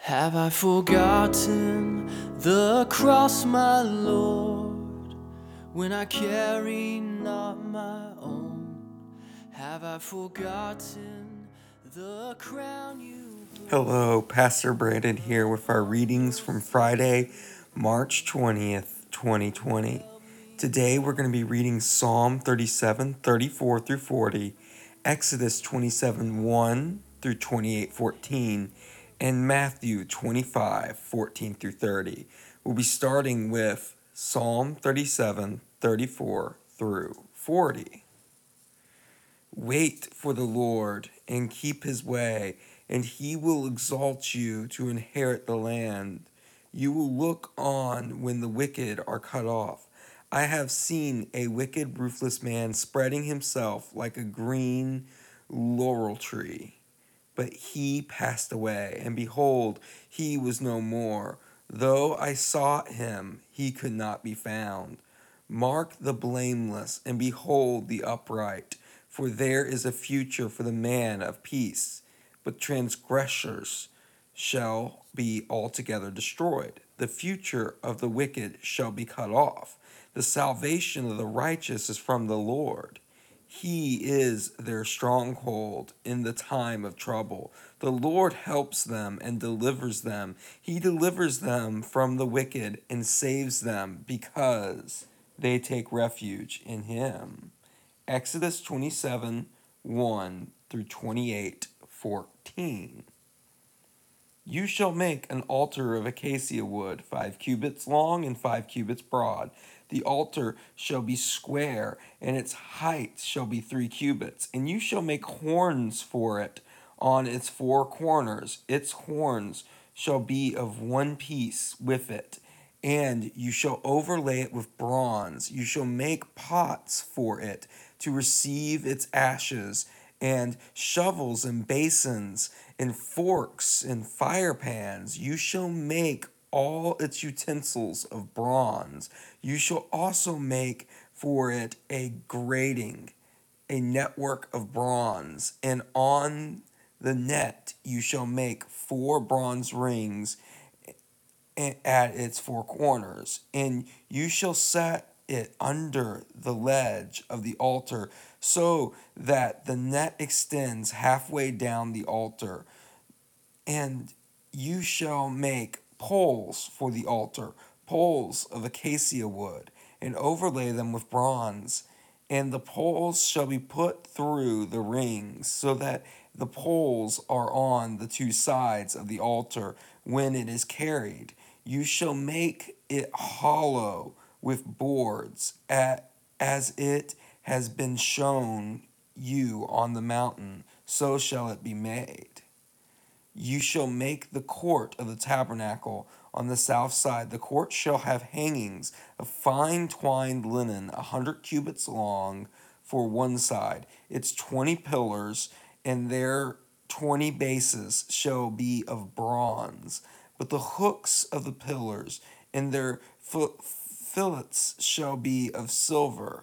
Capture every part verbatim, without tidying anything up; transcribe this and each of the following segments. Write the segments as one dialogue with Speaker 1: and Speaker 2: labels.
Speaker 1: Have I forgotten the cross, my Lord, when I carry not my own? Have I forgotten the crown you put?
Speaker 2: Hello, Pastor Brandon here with our readings from Friday, March twentieth, twenty twenty. Today we're going to be reading Psalm thirty-seven, thirty-four through forty, Exodus twenty-seven, one through twenty-eight, fourteen, and Matthew twenty-five, fourteen through thirty. We'll be starting with Psalm thirty-seven, thirty-four through forty. Wait for the Lord and keep his way, and he will exalt you to inherit the land. You will look on when the wicked are cut off. I have seen a wicked, ruthless man spreading himself like a green laurel tree. But he passed away, and behold, he was no more. Though I sought him, he could not be found. Mark the blameless, and behold the upright, for there is a future for the man of peace. But transgressors shall be altogether destroyed. The future of the wicked shall be cut off. The salvation of the righteous is from the Lord. He is their stronghold in the time of trouble. The Lord helps them and delivers them. He delivers them from the wicked and saves them because they take refuge in him. Exodus twenty-seven, one through twenty-eight, fourteen. You shall make an altar of acacia wood, five cubits long and five cubits broad. The altar shall be square, and its height shall be three cubits. And you shall make horns for it on its four corners. Its horns shall be of one piece with it, and you shall overlay it with bronze. You shall make pots for it to receive its ashes, and shovels and basins and forks and fire pans. You shall make all its utensils of bronze. You shall also make for it a grating, a network of bronze, and on the net you shall make four bronze rings at its four corners, and you shall set it under the ledge of the altar, so that the net extends halfway down the altar. And you shall make poles for the altar, poles of acacia wood, and overlay them with bronze. And the poles shall be put through the rings, so that the poles are on the two sides of the altar when it is carried. You shall make it hollow with boards, at, as it has been shown you on the mountain, so shall it be made. You shall make the court of the tabernacle on the south side. The court shall have hangings of fine twined linen, a hundred cubits long for one side. Its twenty pillars and their twenty bases shall be of bronze. But the hooks of the pillars and their fillets shall be of silver.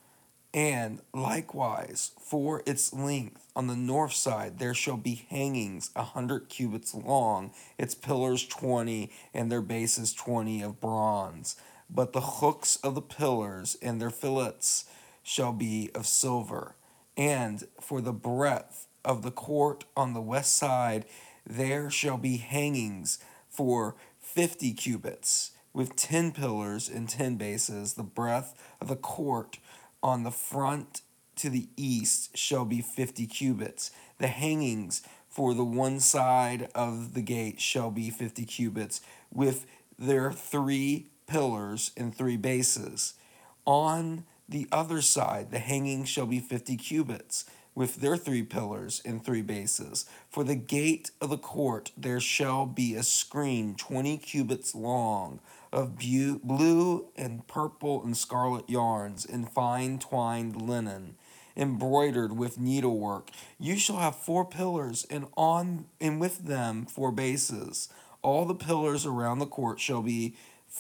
Speaker 2: And likewise, for its length on the north side there shall be hangings a hundred cubits long, its pillars twenty, and their bases twenty of bronze. But the hooks of the pillars and their fillets shall be of silver. And for the breadth of the court on the west side there shall be hangings for fifty cubits, with ten pillars and ten bases. The breadth of the court on the front to the east shall be fifty cubits. The hangings for the one side of the gate shall be fifty cubits, with their three pillars and three bases. On the other side, the hangings shall be fifty cubits, with their three pillars and three bases. For the gate of the court there shall be a screen twenty cubits long, of blue and purple and scarlet yarns, and fine twined linen, embroidered with needlework. You shall have four pillars, and on and with them four bases. All the pillars around the court shall be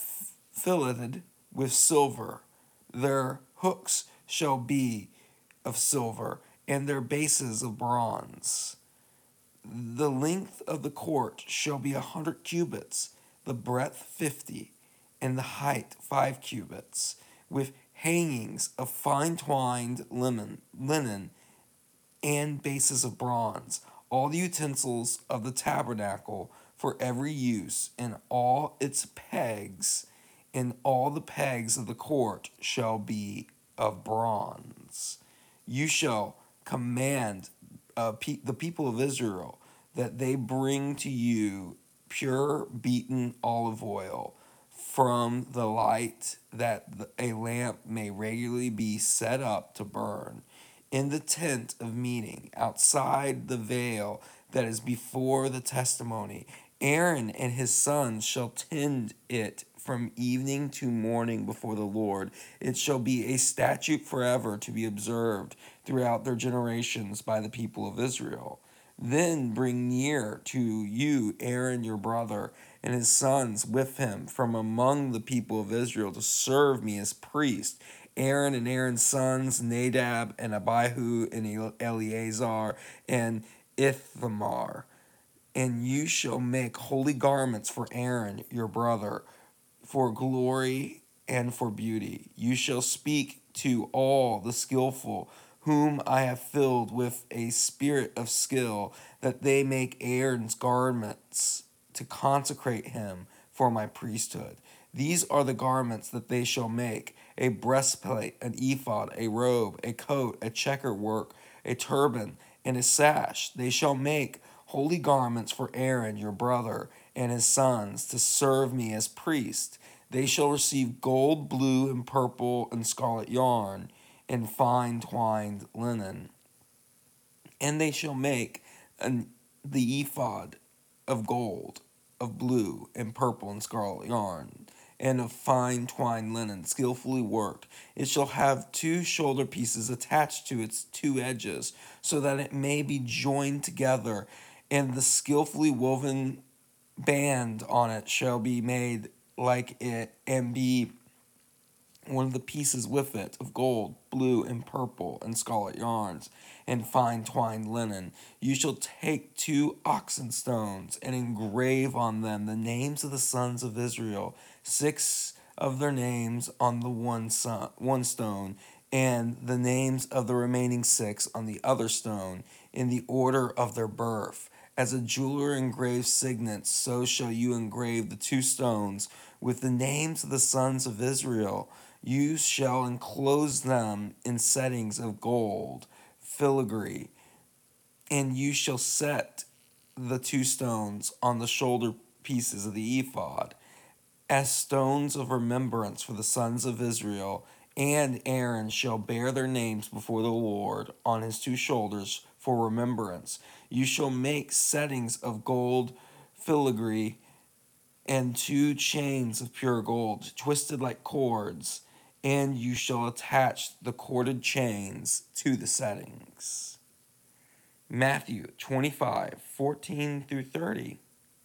Speaker 2: filleted with silver. Their hooks shall be of silver, and their bases of bronze. The length of the court shall be a hundred cubits, the breadth fifty, and the height five cubits, with hangings of fine twined linen, linen and bases of bronze, all the utensils of the tabernacle for every use, and all its pegs, and all the pegs of the court shall be of bronze. You shall command uh, pe- the people of Israel that they bring to you pure beaten olive oil from the light, that a lamp may regularly be set up to burn in the tent of meeting outside the veil that is before the testimony. Aaron and his sons shall tend it from evening to morning before the Lord. It shall be a statute forever to be observed throughout their generations by the people of Israel. Then bring near to you Aaron your brother and his sons with him from among the people of Israel to serve me as priest. Aaron and Aaron's sons, Nadab and Abihu and Eleazar and Ithamar. And you shall make holy garments for Aaron your brother, for glory and for beauty. You shall speak to all the skillful, whom I have filled with a spirit of skill, that they make Aaron's garments to consecrate him for my priesthood. These are the garments that they shall make: a breastplate, an ephod, a robe, a coat, a checker work, a turban, and a sash. They shall make holy garments for Aaron your brother and his sons to serve me as priests. They shall receive gold, blue, and purple, and scarlet yarn, and fine twined linen. And they shall make an, the ephod of gold, of blue, and purple, and scarlet yarn, and of fine twined linen, skillfully worked. It shall have two shoulder pieces attached to its two edges, so that it may be joined together, and the skillfully woven band on it shall be made like it, and be one of the pieces with it of gold, blue, and purple, and scarlet yarns, and fine twined linen. You shall take two oxen stones, and engrave on them the names of the sons of Israel, six of their names on the one, son, one stone, and the names of the remaining six on the other stone, in the order of their birth. As a jeweler engraves signets, so shall you engrave the two stones with the names of the sons of Israel. You shall enclose them in settings of gold, filigree, and you shall set the two stones on the shoulder pieces of the ephod as stones of remembrance for the sons of Israel. And Aaron shall bear their names before the Lord on his two shoulders for remembrance. You shall make settings of gold filigree and two chains of pure gold, twisted like cords, and you shall attach the corded chains to the settings. Matthew twenty-five, fourteen through thirty.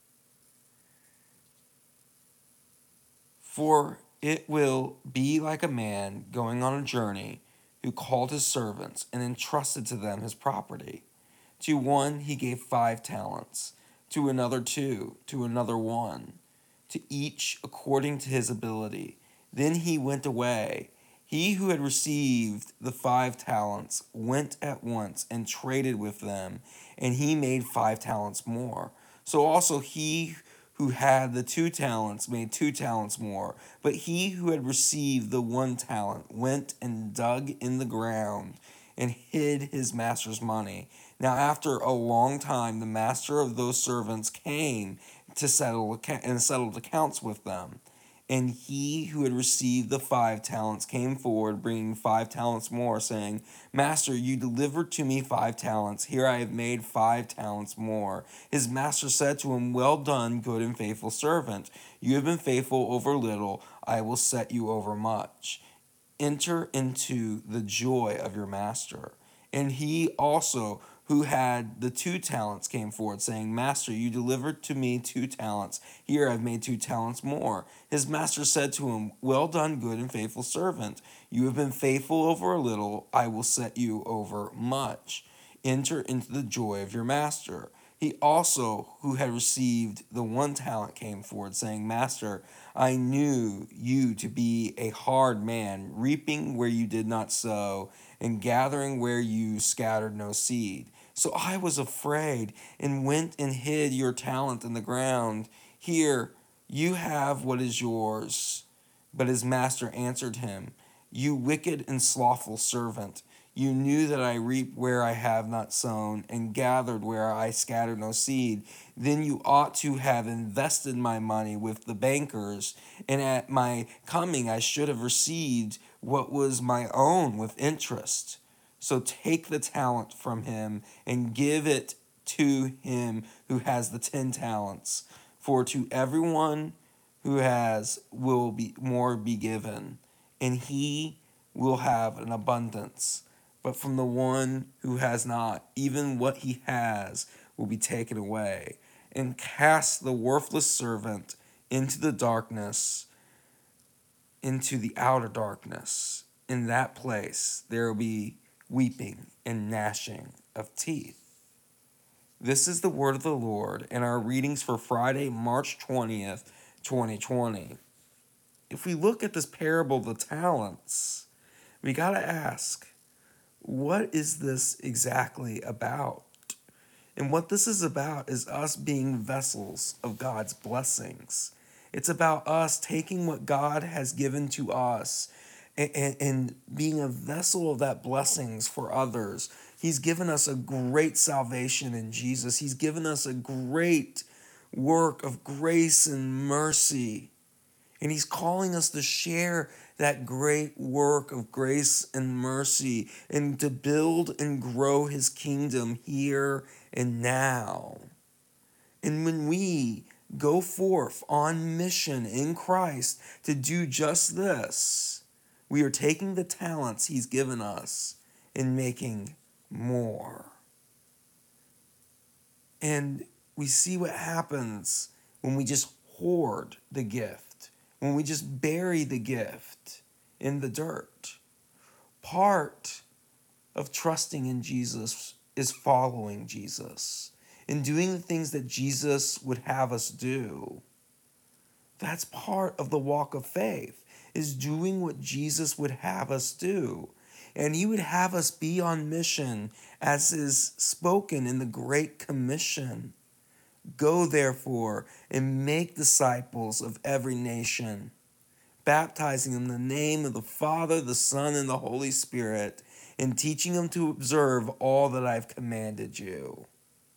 Speaker 2: For it will be like a man going on a journey, who called his servants and entrusted to them his property. To one he gave five talents, to another two, to another one, to each according to his ability. Then he went away. He who had received the five talents went at once and traded with them, and he made five talents more. So also he who had the two talents made two talents more. But he who had received the one talent went and dug in the ground and hid his master's money. Now after a long time the master of those servants came to settle and settled accounts with them. And he who had received the five talents came forward, bringing five talents more, saying, Master, you delivered to me five talents. Here I have made five talents more. His master said to him, Well done, good and faithful servant. You have been faithful over little. I will set you over much. Enter into the joy of your master. And he also, who had the two talents, came forward, saying, Master, you delivered to me two talents. Here I've made two talents more. His master said to him, Well done, good and faithful servant. You have been faithful over a little. I will set you over much. Enter into the joy of your master. He also, who had received the one talent, came forward, saying, Master, I knew you to be a hard man, reaping where you did not sow, and gathering where you scattered no seed. So I was afraid, and went and hid your talent in the ground. Here, you have what is yours. But his master answered him, You wicked and slothful servant, you knew that I reap where I have not sown, and gathered where I scattered no seed. Then you ought to have invested my money with the bankers, and at my coming I should have received what was my own with interest. So take the talent from him, and give it to him who has the ten talents. For to everyone who has will be more be given, and he will have an abundance. But from the one who has not, even what he has will be taken away. And cast the worthless servant into the darkness, into the outer darkness. In that place there will be weeping and gnashing of teeth. This is the word of the Lord, and our readings for Friday, March twentieth, twenty twenty. If we look at this parable of the talents, we got to ask, what is this exactly about? And what this is about is us being vessels of God's blessings. It's about us taking what God has given to us and, and, and being a vessel of that blessings for others. He's given us a great salvation in Jesus. He's given us a great work of grace and mercy. And he's calling us to share that great work of grace and mercy and to build and grow his kingdom here and now. And when we go forth on mission in Christ to do just this, we are taking the talents he's given us and making more. And we see what happens when we just hoard the gift, when we just bury the gift in the dirt. Part of trusting in Jesus is following Jesus and doing the things that Jesus would have us do. That's part of the walk of faith, is doing what Jesus would have us do. And he would have us be on mission as is spoken in the Great Commission. Go therefore and make disciples of every nation, baptizing them in the name of the Father, the Son, and the Holy Spirit, and teaching them to observe all that I've commanded you.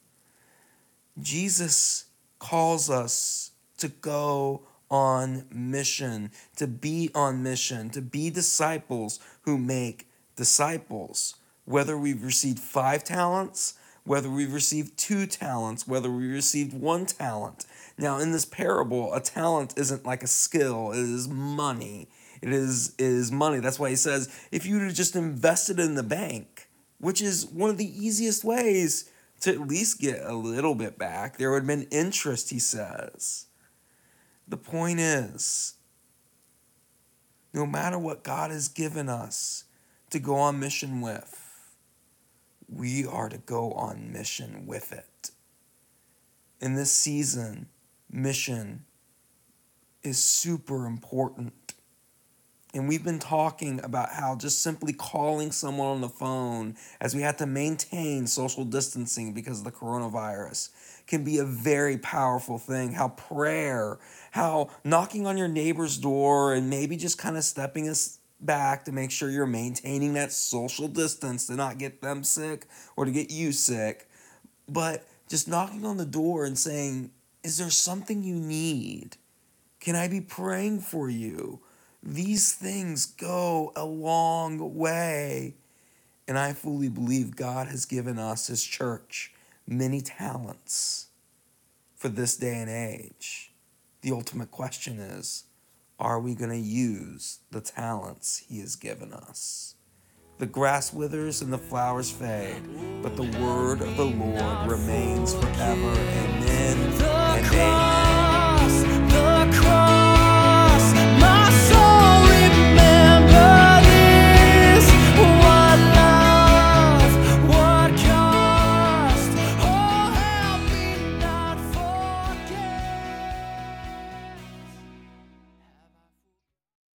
Speaker 2: Jesus calls us to go on mission, to be on mission, to be disciples who make disciples. Whether we've received five talents, whether we've received two talents, whether we received one talent. Now, in this parable, a talent isn't like a skill. It is money. It is, it is money. That's why he says, if you would have just invested in the bank, which is one of the easiest ways to at least get a little bit back, there would have been interest, he says. The point is, no matter what God has given us to go on mission with, we are to go on mission with it. In this season, mission is super important. And we've been talking about how just simply calling someone on the phone, as we have to maintain social distancing because of the coronavirus, can be a very powerful thing. How prayer, how knocking on your neighbor's door and maybe just kind of stepping us back to make sure you're maintaining that social distance to not get them sick or to get you sick. But just knocking on the door and saying, is there something you need? Can I be praying for you? These things go a long way. And I fully believe God has given us, his church, many talents for this day and age. The ultimate question is, are we going to use the talents he has given us? The grass withers and the flowers fade, but the word of the Lord remains forever. Amen and amen.